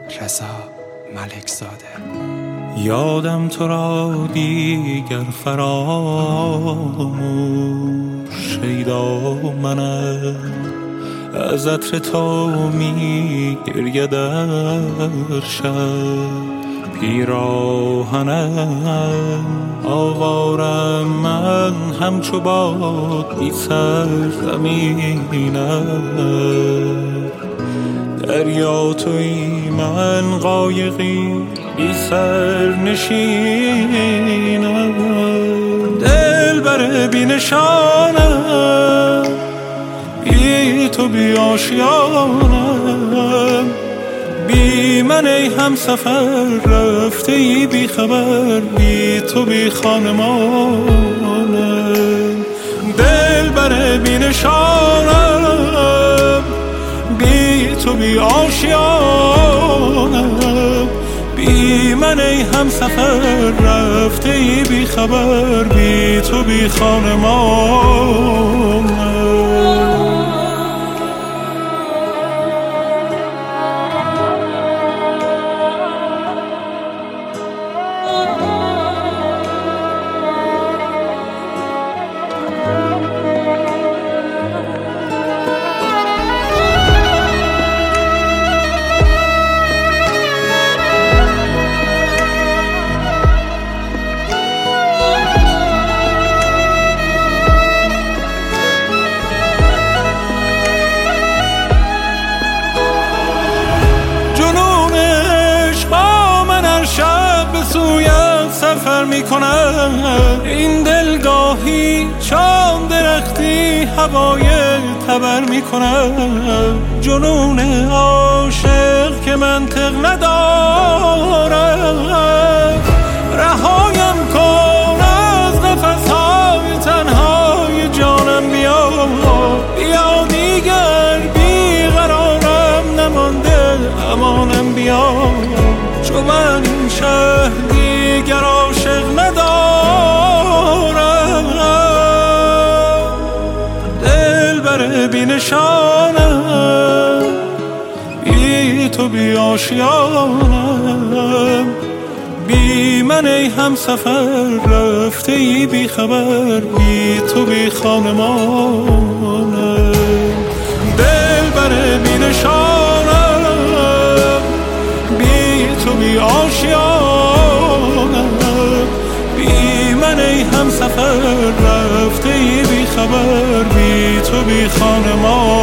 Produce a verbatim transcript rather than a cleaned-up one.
رضا ملکزاده. یادم تو را دیگر فراموش شیدا منم، از عطر تو می گریه در شب پیراهنم. آوارم من همچو باد بی سر زمینم، دریا توی من قایقی بی سر نشینم. دل بر بی نشانم، بی تو بی آشیانم. بی من ای هم سفر رفته ای بی خبر، بی تو بی خانمانم. دل بر بی نشانم، بی تو بی آشیانم. بی من ای هم سفر رفته ای بی خبر، بی تو بی خانمانم. سفر میکنم این دلگاهی، چام درختی هوای تبر میکنم. جنون عاشق که منطق ندارم، رهایم کن از نفسهای تنهای جانم. بیا بیا دیگر بیقرارم نمانده امانم. بیا چون من این شهر دیگر عاشق ندارم. دل بر بی نشانم، بی تو بی آشیانم. بی من ای هم سفر رفته ای بی خبر، بی تو بی خانمانم. دل بر بی نشانم، بی تو بی آشیانم. بی من ای هم سفر رفته ای بی خبر، بی تو بی خانمان.